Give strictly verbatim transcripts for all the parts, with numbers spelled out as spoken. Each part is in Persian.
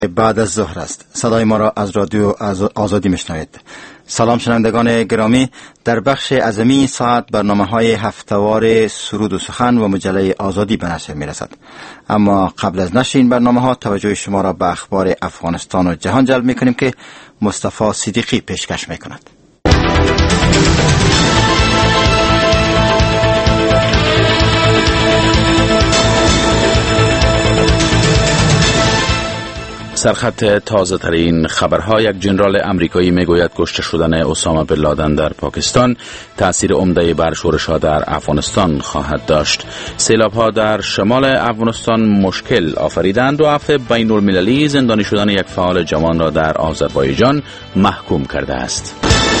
بعد از ظهر است. صدای ما را از رادیو آزادی میشنوید. سلام شنوندگان گرامی، در بخش اعظمی ساعت برنامه‌های هفته‌وار سرود و سخن و مجله آزادی به نشر می‌رسد. اما قبل از نشر این برنامه‌ها توجه شما را به اخبار افغانستان و جهان جلب می‌کنیم که مصطفی صدیقی پیشکش می‌کند. سرخط تازه ترین خبرها: یک ژنرال امریکایی میگوید کشته شدن اسامه بن لادن در پاکستان تأثیر عمده بر شورش‌ها در افغانستان خواهد داشت. سیلاب‌ها در شمال افغانستان مشکل آفریدند و عفو بین المللی زندانی شدن یک فعال جوان را در آذربایجان محکوم کرده است.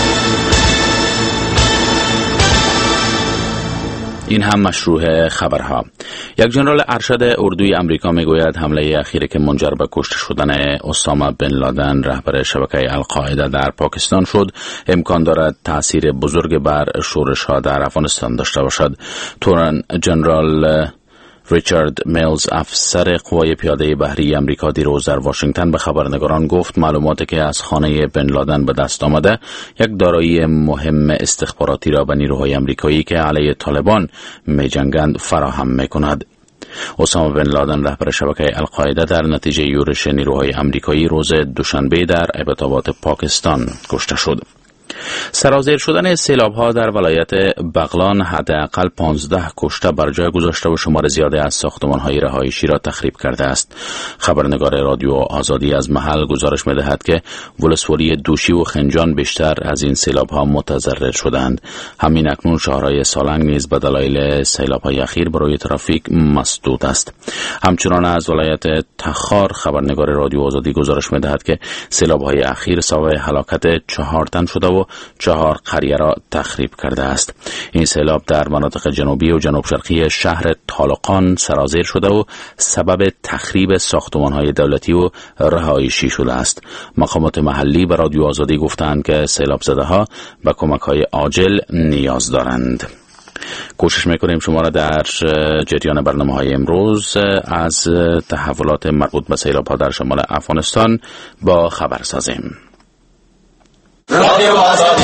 این هم مشروع خبرها. یک ژنرال ارشد اردوی امریکا میگوید حمله اخیری که منجر به کشته شدن اسامه بن لادن رهبر شبکه القاعده در پاکستان شد امکان دارد تأثیر بزرگ بر شورش‌ها در افغانستان داشته باشد. تورن ژنرال ریچارد میلز افسر قوای پیاده بحری امریکا دیروز در واشنگتن به خبرنگاران گفت معلوماتی که از خانه بن لادن به دست آمده یک دارایی مهم استخباراتی را به نیروهای امریکایی که علیه طالبان می جنگند فراهم می کند. اسامه بن لادن رهبر شبکه القاعده در نتیجه یورش نیروهای امریکایی روز دوشنبه در ابتابات پاکستان کشته شد. سرازیر شدن سیلاب‌ها در ولایت بغلان حداقل پانزده کشته بر جای گذاشته و شمار زیادی از ساختمان‌های رهایشی را تخریب کرده است. خبرنگار رادیو آزادی از محل گزارش می‌دهد که ولسوالی دوشی و خنجان بیشتر از این سیلاب‌ها متضرر شدند. همین اکنون شهرهای سالنگ نیز به دلایل سیلاب‌های اخیر برای ترافیک مسدود است. همچنان از ولایت تخار خبرنگار رادیو آزادی گزارش می‌دهد که سیلاب‌های اخیر سبب هلاکت چهار تن شده و چهار قریه را تخریب کرده است. این سیلاب در مناطق جنوبی و جنوب شرقی شهر طالقان سرازیر شده و سبب تخریب ساختمان‌های دولتی و رهایشی شده است. مقامات محلی به رادیو آزادی گفتند که سیلاب زده‌ها به کمک‌های عاجل نیاز دارند. کوشش میکنیم شما را در جریان برنامه‌های امروز از تحولات مربوط به سیلاب‌ها در شمال افغانستان با خبر سازیم. رادیو آزادی.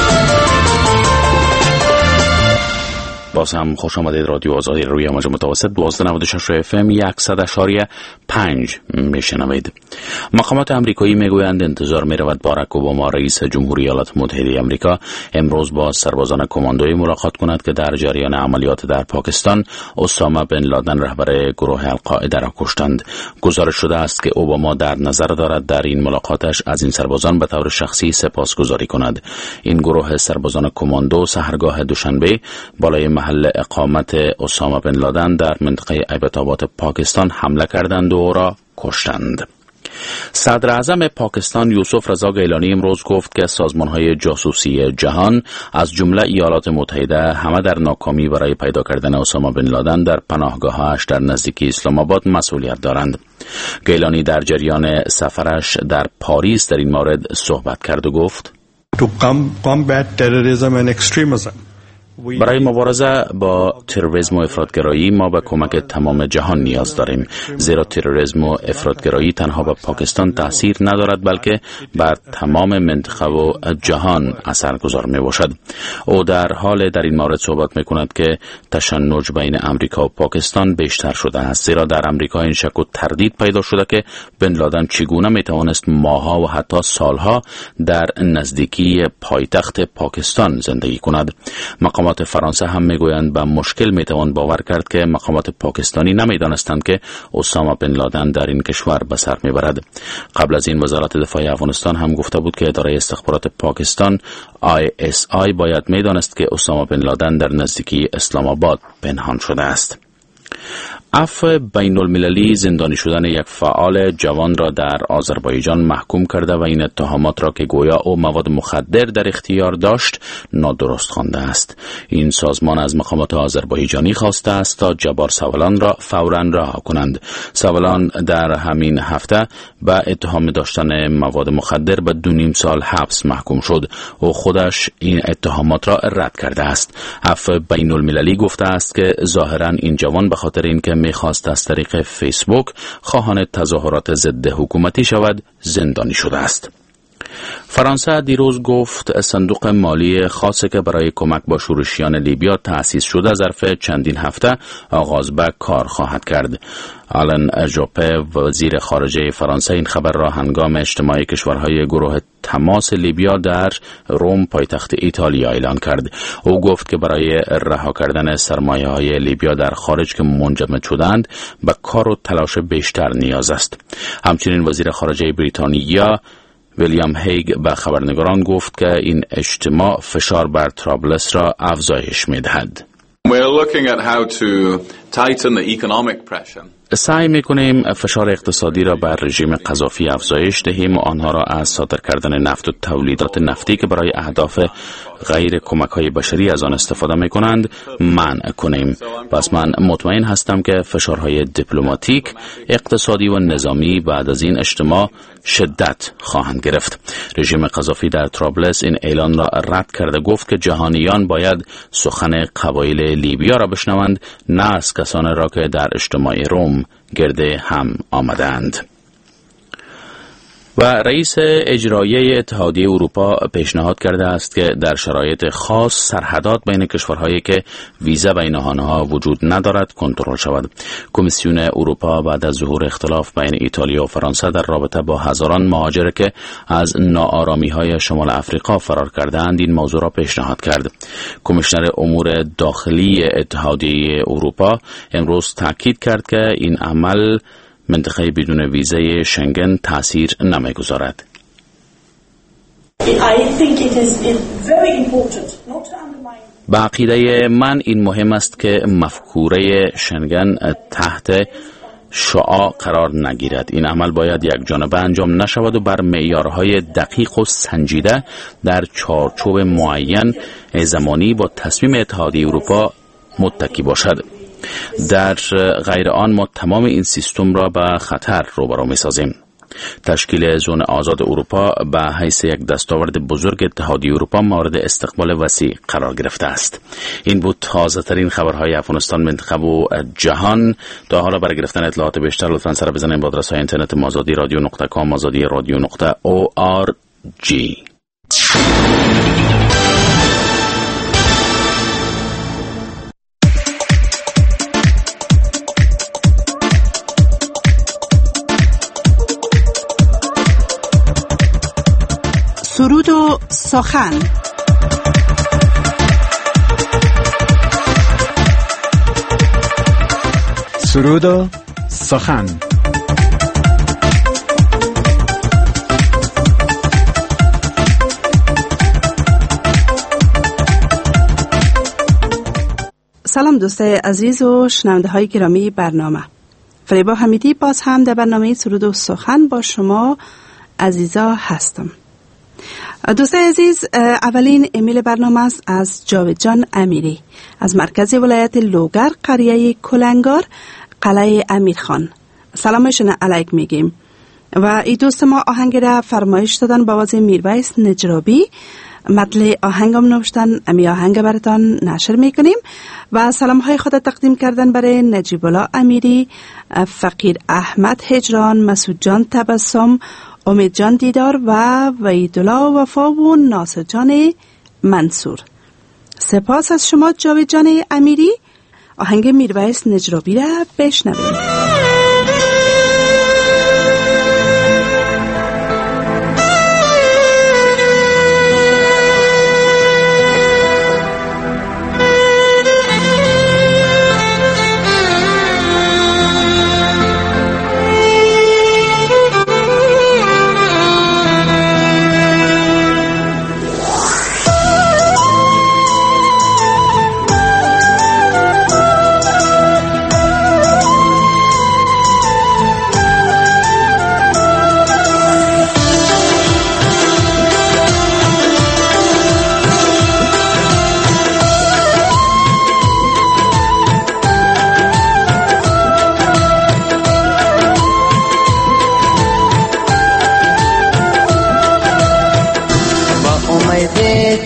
باز هم خوش آمدید. رادیو آزادی روی موج متوسط دوازده نود و شش اف ام صد اشاریه پنج میشنوید. مقامات امریکایی میگویند انتظار میرود باراک اوباما رئیس جمهوری ایالات متحده آمریکا امروز با سربازان کماندویی ملاقات کند که در جریان عملیات در پاکستان اسامه بن لادن رهبر گروه القاعده را کشتند. گزارش شده است که اوباما در نظر دارد در این ملاقاتش از این سربازان به طور شخصی سپاسگزاری کند. این گروه سربازان کماندو سحرگاه دوشنبه بالای محل اقامت اسامه بن لادن در منطقه ابتابات پاکستان حمله کردند و او را کشتند. صدر اعظم پاکستان یوسف رضا گیلانی امروز گفت که سازمان‌های جاسوسی جهان از جمله ایالات متحده همه در ناکامی برای پیدا کردن اسامه بن لادن در پناهگاهش در نزدیکی اسلام آباد مسئولیت دارند. گیلانی در جریان سفرش در پاریس در این مورد صحبت کرد و گفت: To combat terrorism and extremism. برای مبارزه با تروریسم و افراطگرایی ما به کمک تمام جهان نیاز داریم، زیرا تروریسم و افراطگرایی تنها به پاکستان تأثیر ندارد بلکه بر تمام منطقه و جهان اثرگذار می باشد. او در حال در این مورد صحبت می کند که تشنج بین امریکا و پاکستان بیشتر شده است، زیرا در امریکا این شک و تردید پیدا شده که بن لادن چگونه می توانست ماه‌ها و حتی سالها در نزدیکی پایتخت پاکستان زندگی کند. مقامات فرانسه هم میگویند به مشکل میتوان باور کرد که مقامات پاکستانی نمیدانستند که اسامه بن لادن در این کشور به سر میبرد. قبل از این وزارت دفاع افغانستان هم گفته بود که اداره استخبارات پاکستان آی اس آی باید میدانست که اسامه بن لادن در نزدیکی اسلام آباد پنهان شده است. عفو بین المللی زندانی شدن یک فعال جوان را در آذربایجان محکوم کرده و این اتهامات را که گویا او مواد مخدر در اختیار داشت نادرست خوانده است. این سازمان از مقامات آذربایجانی خواسته است تا جبار سوالان را فوراً رها کنند. سوالان در همین هفته به اتهام داشتن مواد مخدر به دو نیم سال حبس محکوم شد و خودش این اتهامات را رد کرده است. عفو بین المللی گفته است که ظاهراً این جوان به خاطر اینکه می‌خواست از طریق فیسبوک خواهان تظاهرات ضد حکومتی شود زندانی شده است. فرانسه دیروز گفت صندوق مالی خاصی که برای کمک با شورشیان لیبیا تأسیس شده ظرف چندین هفته آغاز به کار خواهد کرد. آلن ژوپه وزیر خارجه فرانسه این خبر را هنگام اجتماع کشورهای گروه تماس لیبیا در روم پایتخت ایتالیا اعلان کرد. او گفت که برای رها کردن سرمایه‌های لیبیا در خارج که منجمد شدند به کار و تلاش بیشتر نیاز است. همچنین وزیر خارجه بریتانیا ویلیام هیگ به خبرنگاران گفت که این اجتماع فشار بر طرابلس را افزایش می‌دهد. سعی می‌کنیم فشار اقتصادی را بر رژیم قذافی افزایش دهیم و آنها را از صادر کردن نفت و تولیدات نفتی که برای اهداف غیر کمک‌های بشری از آن استفاده می‌کنند منع کنیم. پس من مطمئن هستم که فشارهای دیپلماتیک، اقتصادی و نظامی بعد از این اجتماع شدت خواهند گرفت. رژیم قذافی در طرابلس این اعلان را رد کرده گفت که جهانیان باید سخن قبایل لیبیا را بشنوند، نه از کسانی را که در اجتماع روم گرده هم آمدند. و رئیس اجرایی اتحادیه اروپا پیشنهاد کرده است که در شرایط خاص سرحدات بین کشورهایی که ویزا بین آنها وجود ندارد کنترل شود. کمیسیون اروپا بعد از ظهور اختلاف بین ایتالیا و فرانسه در رابطه با هزاران مهاجر که از ناآرامی‌های شمال افریقا فرار کرده‌اند این موضوع را پیشنهاد کرد. کمیشنر امور داخلی اتحادیه اروپا امروز تاکید کرد که این عمل منطقه بدون ویزای شنگن تأثیر نمی‌گذارد. به عقیده من این مهم است که مفکوره شنگن تحت شعاع قرار نگیرد. این عمل باید یک جانبه انجام نشود و بر معیارهای دقیق و سنجیده در چارچوب معین زمانی با تصمیم اتحادیه اروپا متکی باشد. در غیر آن ما تمام این سیستم را به خطر روبرو می‌سازیم. تشکیل زون آزاد اروپا به حیث یک دستاورد بزرگ اتحادیه اروپا مورد استقبال وسیع قرار گرفته است. این بود تازه ترین خبرهای افغانستان، منطقه و جهان. تا حالا برای گرفتن اطلاعات بیشتر لطفاً سر بزنید به آدرس اینترنت ما آزادی رادیو نقطه کام آزادی رادیو نقطه او آر جی. سرود و سخن. سرود و سخن. سلام دوستای عزیز و شنونده های گرامی برنامه. فریبا حمیدی باز هم در برنامه سرود و سخن با شما عزیزا هستم. دوستای عزیز، اولین ایمیل برنامه است از جاوید جان امیری از مرکز ولایت لوگر، قریه کلنگار، قلعه امیرخان. سلامشون علیک میگیم. و این دوست ما آهنگ را فرمایش دادن با آواز میرویس نجرابی. مطلع آهنگم نوشتن، امی آهنگ براتان نشر میکنیم و سلام های خود تقدیم کردن برای نجیب الله امیری، فقیر احمد هجران، مسعود جان تبسم، امید جان دیدار و وحیدالله وفا و ناصر جان منصور. سپاس از شما جاوید جان امیری. آهنگ میرویس نجرابی را بشنویم.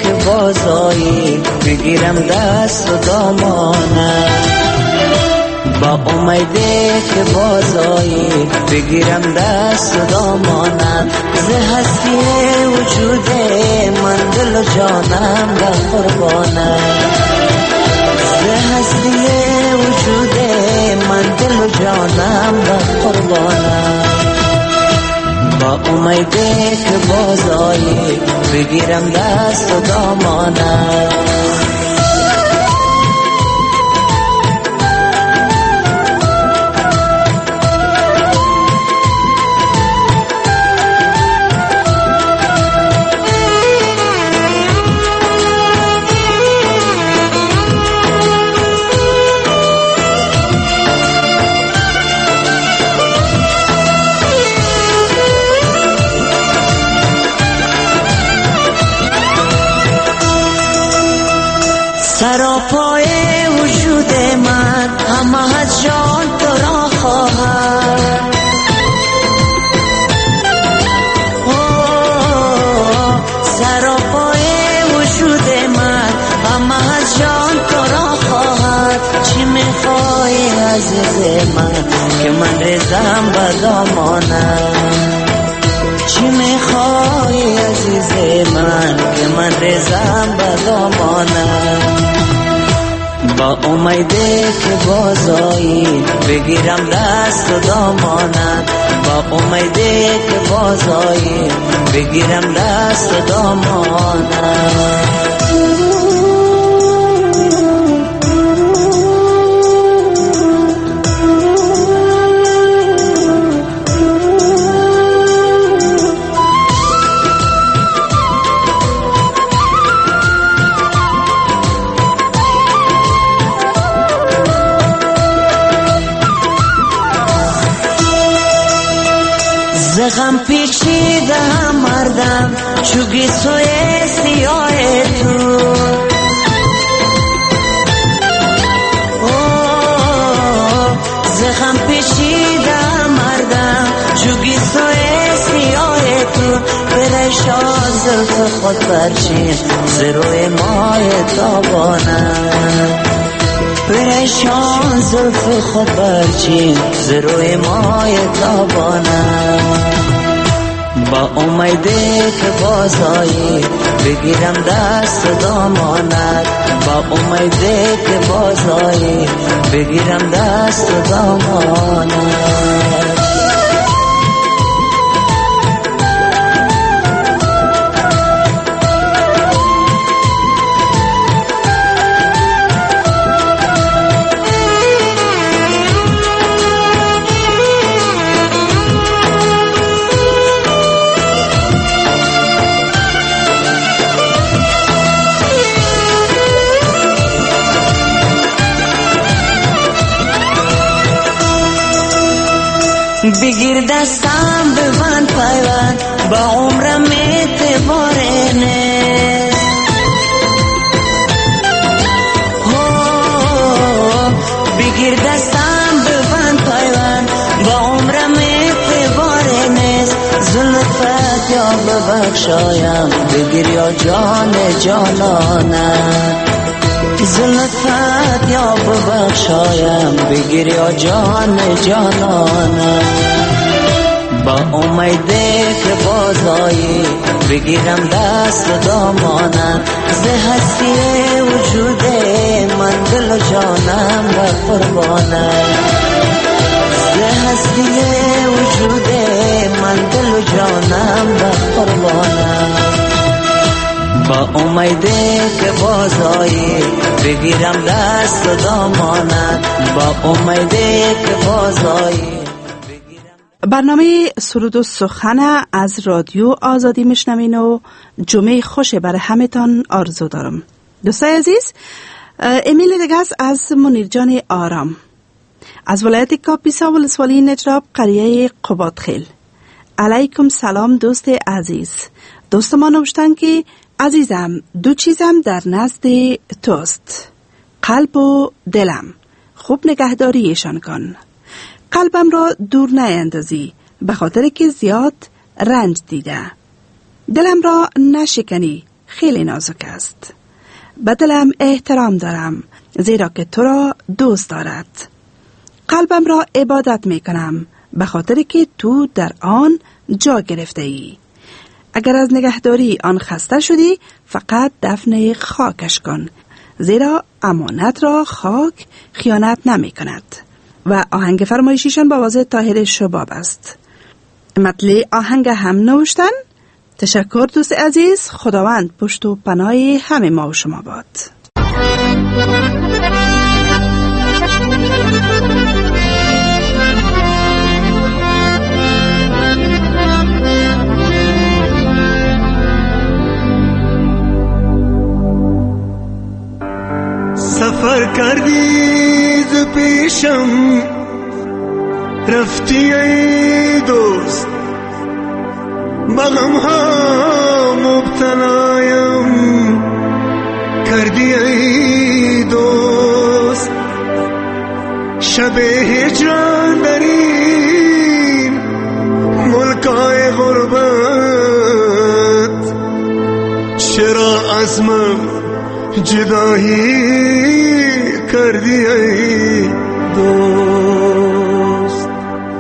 بگیرم دست و دامانم، با امیده که بازایی بگیرم دست و دامانم ز هستی وجود من دل و جانم در قربانم ز هستی وجود من دل و جانم در قربانم با امیده که بازایی بگیرم دست و دامانم سراپای وجود من همه از جان تو را خواهد سراپای وجود من همه از جان تو را خواهد چی میخوای عزیز من که من ریزم به دامانم چی میخوای عزیز من که من ریزم به دامانم با امیده که بازایی بگیرم دست و دامانم با امیده که بازایی بگیرم دست و دامانم غم پیچیده مردم چوگی سوی سیاه تو زخم پیچیده مردم چوگی سوی سیاه تو پریشان زلف خود برچین زروی مای تابانم پریشان زلف خود برچین زروی مای تابانم با امیده که بازایی بگیرم دست و دامانت با امیده که بازایی بگیرم دست و دامانت بگیر دستم ببند پیوند با عمرم اعتباره نیست بگیر دستم ببند پیوند با عمرم اعتباره نیست زلفت یا ببخشایم بگیر یا جان جانانم زلفت یا ببخشایم بگیر یا جان جانانم با امیده که بازایی بگیرم دست و دامانم ز هستی وجود من دل و جانم و قربانم ز هستی وجود من دل و جانم و قربانم با امیده که بازایی بگیرم دست و دامانت با امیده که بازایی برنامه سرود و سخن از رادیو آزادی میشنوین و جمعه خوش برای همتان آرزو دارم. دوستای عزیز، امیل دگس از منیر جان آرام از ولایت کاپیسا ولسوالی نجراب قریه قبادخیل. علیکم سلام دوست عزیز. دوست ما نوشتن که عزیزم دو چیزم در نزد توست، قلب و دلم، خوب نگهداریشان کن. قلبم را دور نیندازی به خاطر که زیاد رنج دیده. دلم را نشکنی، خیلی نازک است. به دلم احترام دارم زیرا که تو را دوست دارد. قلبم را عبادت می کنم به خاطر که تو در آن جا گرفته ای. اگر از نگهداری آن خسته شدی فقط دفن خاکش کن، زیرا امانت را خاک خیانت نمی کند. و آهنگ فرمایشیشان با واژه طاهر شباب است. مطلع آهنگ هم نوشتن. تشکر دوست عزیز، خداوند پشت و پناه همه ما و شما باد. سفر کردی ز پیشم، رفتی ای دوست، بغم ها مبتلایم کردی ای دوست. شب هجران در این ملکای غربت، چرا از من جدایی کردی ای دوست.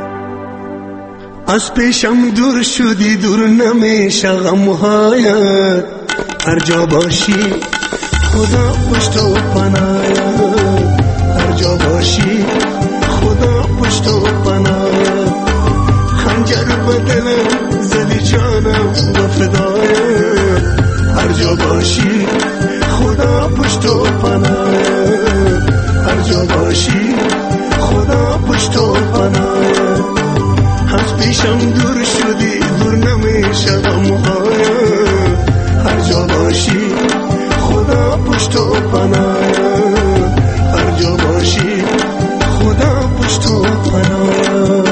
از پیشم دور شدی، دور نمیشه غمهایت، هر جا باشی خدا پشت و پناهت، هر جا باشی خدا پشت و پناهت. خنجر بدلم زدی جانم و فدایت، هر جا باشی خدا پشت و پناهت، هر جا باشی خدا پشت و پناهت. از پیشم دور شدی، دور نمیشه غمهایت، هر جا باشی خدا پشت و پناهت، هر جا باشی خدا پشت و پناهت.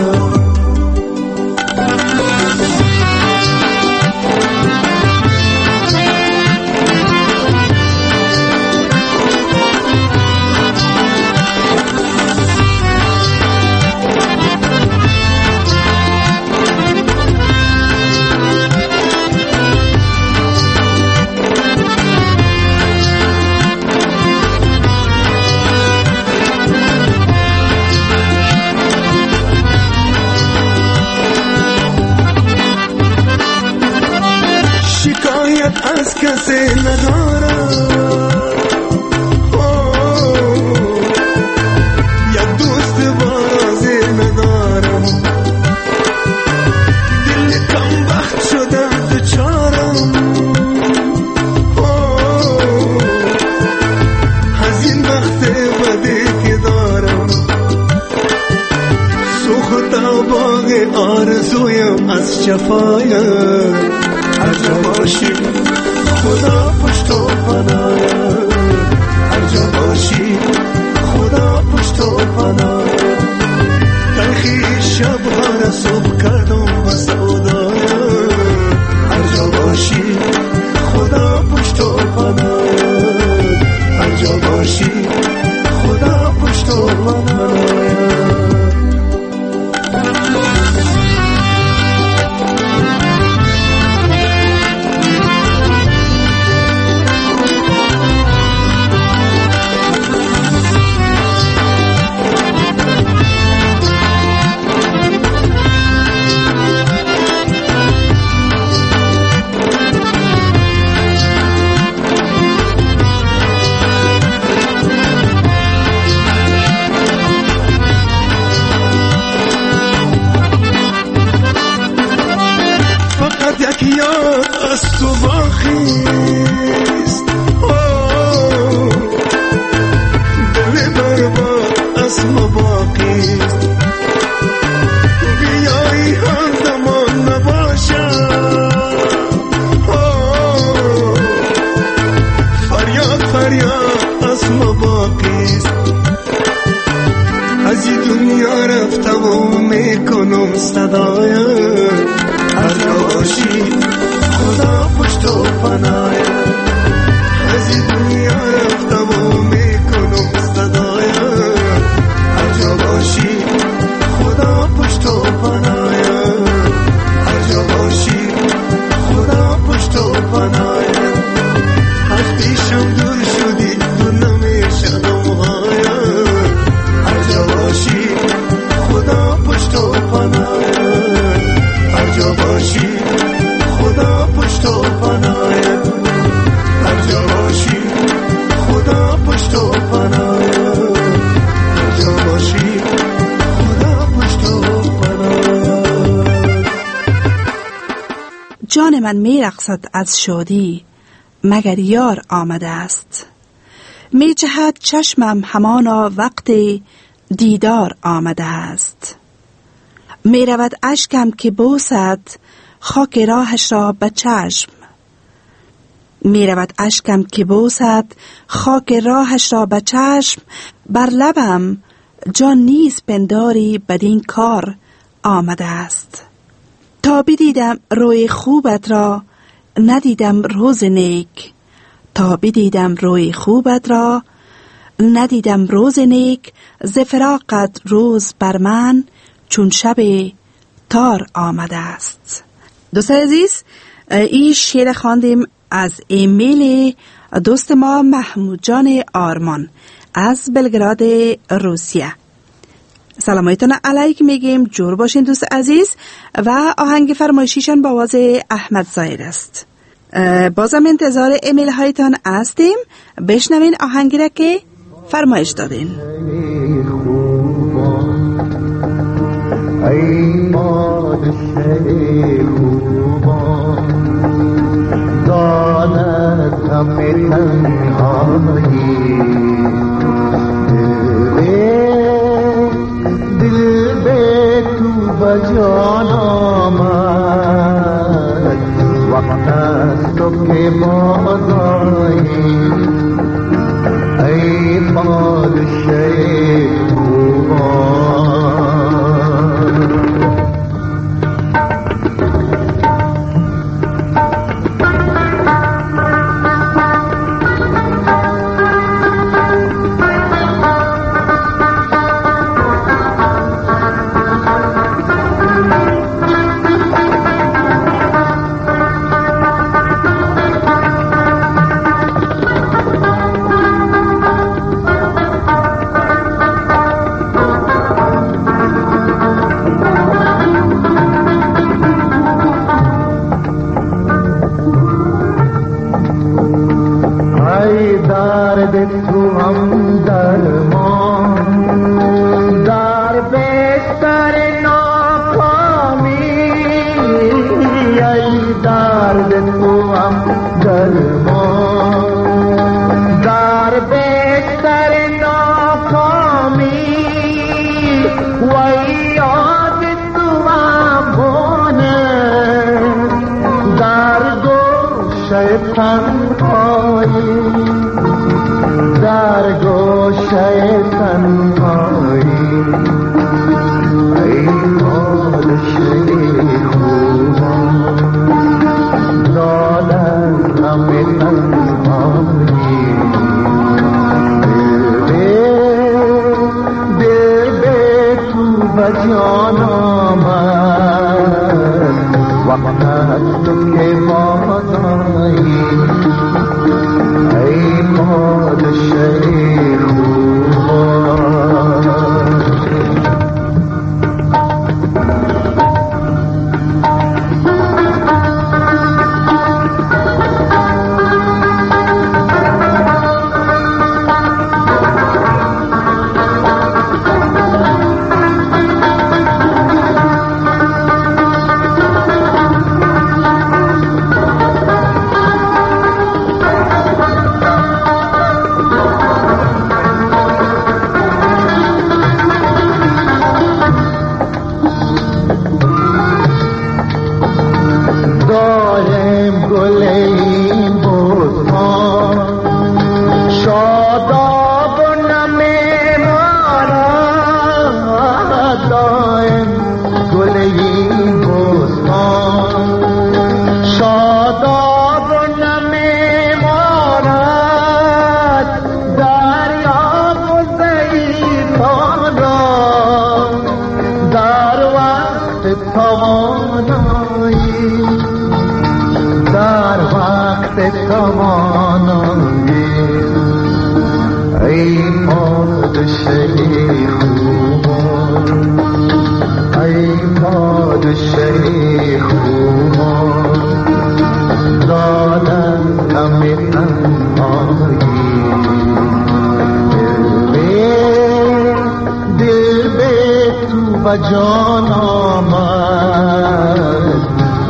از کسی ندارم، یک دوست بازی ندارم، دل کم وقت شدم دچارم، از این وقت بدی که دارم. سوختا باغ آرزویم از جفایت، هر جا باشی خدا پشت و پناهت، هر جا باشی خدا پشت و پناهت. تلخی شبها را صبح کردم با سودایت، هر جا باشی خدا پشت و پناهت، هر جا باشی خدا پشت و پناهت. یاد از تو باخیست، دل برباد از ما باقیست. بیایی هم زمان نباشم، فریاد فریاد از ما باقیست. از این دنیا رفتم و میکنم صدایت، هر جا باشی خدا پشت و پناهت، جان من می رقصد از شادی، مگر یار آمده است. می جهد چشمم همانا وقت دیدار آمده است. می رود اشکم که بوسد خاک راهش را به چشم. می رود اشکم که بوسد خاک راهش را به چشم. بر لبم جان نیز پنداری بدین کار آمده است. تا بدیدم روی خوبت را ندیدم روز نیک. تا بدیدم روی خوبت را ندیدم روز نیک. ز فراقت روز بر من چون شب تار آمده است. دوستان عزیز، این شعر خواندیم از ایمیل دوست ما محمود جان آرمان از بلگراد روسیه. سلامایتان علیک میگیم، جور باشین دوست عزیز. و آهنگ فرمایشیشان با آواز احمد زاید است. بازم انتظار ایمیل هایتان هستیم. بشنوین آهنگی را که فرمایش دادین. ای پادشه خوبان، دانت همه تنهایی، دل به تو بجان آمد، وقت است تو که باز آیی. ای پادشه خوبان،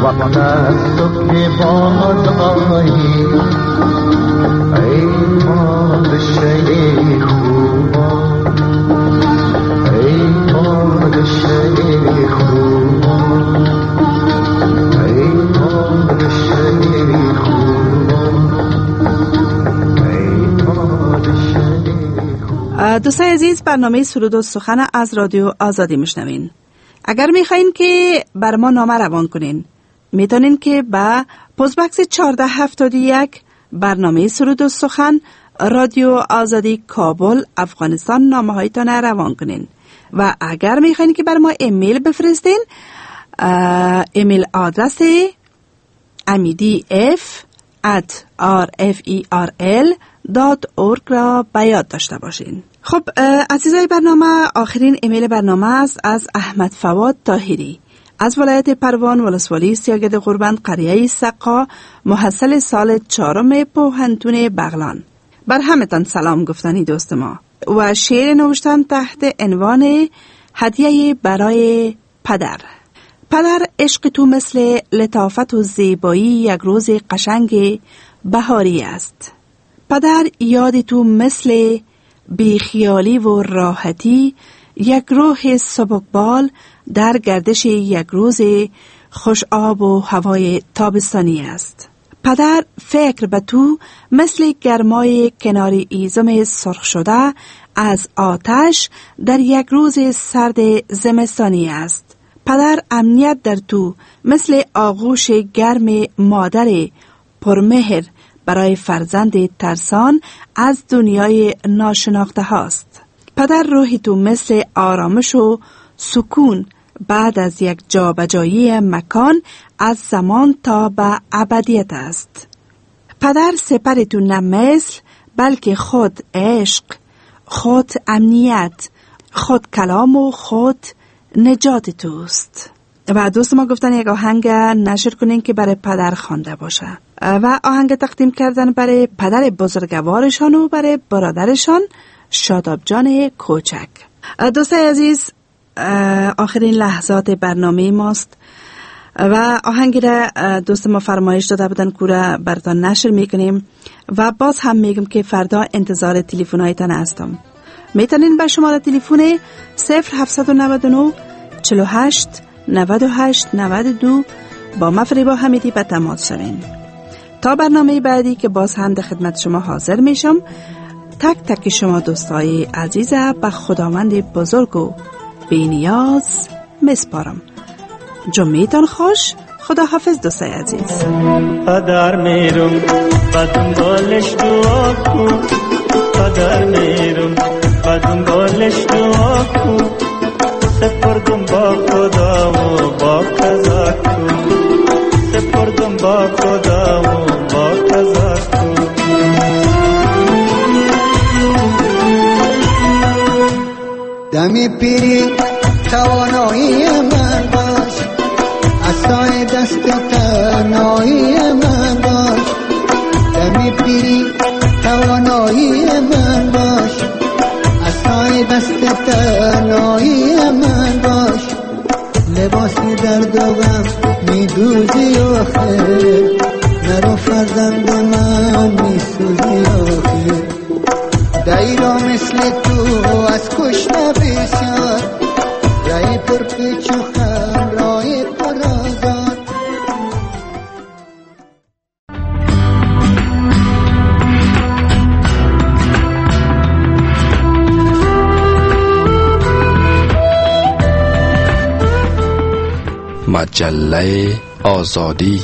وقت است تو که باز آیی ای پادشه خوبان ای پادشه خوبان ای پادشه خوبان ای پادشه خوبان. دوستان عزیز، برنامه سرود و سخن از رادیو آزادی میشنوین. اگر میخواین که بر ما نامه روان کنین، میتونین که با پست باکس چهارده هفتاد و یک برنامه سرود و سخن رادیو آزادی کابل افغانستان نامه هایتان روان کنین. و اگر میخواین که بر ما ایمیل بفرستین، ایمیل آدرس امیدی اف ات آر اف ای آر ال دات اورگ را به یاد داشته باشین. خب عزیزای برنامه، آخرین ایمیل برنامه است از احمد فواد طاهری از ولایت پروان، ولسوالی سیاگد قربند، قریه سقا، محصل سال چهارم پوهنتون بغلان. بر همتان سلام گفتنی دوست ما و شعر نوشتن تحت عنوان هدیه برای پدر. پدر، عشق تو مثل لطافت و زیبایی یک روز قشنگ بهاری است. پدر، یاد تو مثل بیخیالی و راحتی یک روح سبکبال در گردش یک روز خوش آب و هوای تابستانی است. پدر، فکر به تو مثل گرمای کنار ایزم سرخ شده از آتش در یک روز سرد زمستانی است. پدر، امنیت در تو مثل آغوش گرم مادر پرمهر برای فرزند ترسان از دنیای ناشناخته هاست. پدر، روحی تو مثل آرامش و سکون بعد از یک جابجایی مکان از زمان تا به ابدیت است. پدر، سپر تو نه مثل بلکه خود عشق، خود امنیت، خود کلام و خود نجات توست. و دوست ما گفتن یک آهنگ نشر کنین که برای پدر خوانده باشه و آهنگ تقدیم کردن برای پدر بزرگوارشان و برای برادرشان شاداب جان کوچک. دوستای عزیز، آخرین لحظات برنامه ماست و آهنگی را دوست ما فرمایش داده بودن که را براتان نشر میکنیم و باز هم میگم که فردا انتظار تلفن‌هایتان هستم. میتونین به شماره تلفن صفر هفت نه نه چهل و هشت نود و هشت نود و دو با مفریبا حمیدی به تماس شوین. تا برنامه بعدی که باز هم در خدمت شما حاضر میشم، تک تک شما دوستای عزیز به خداوند بزرگ و بی‌نیاز میسپارم. جمعیتان خوش. خدا حافظ دوستای عزیز. پدر میرم بدون بالش دعا کن، پدر میرم بدون بالش دعا کن، سپردم با خدا و با قضا کن، سپردم با خدا و با قضا کن. دمی پیری توانایی من باش، عصای دست تنهایی من باش. دمی پیری توانایی من باش، عصای دست تنهایی من باش. لباسی درد و غم میدوزی آخر، نرو فرزند من میسوزی آخر. دایرا مثل تو از کشته بسیار، رای پر پیچ و خم رای پر آزاد. مجله آزادی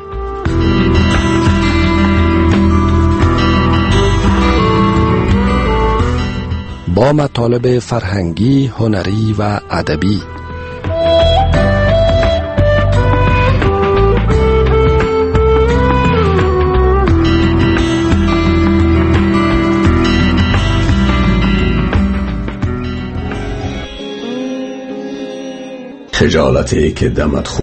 با مطالب فرهنگی، هنری و ادبی. خجالتی که دمت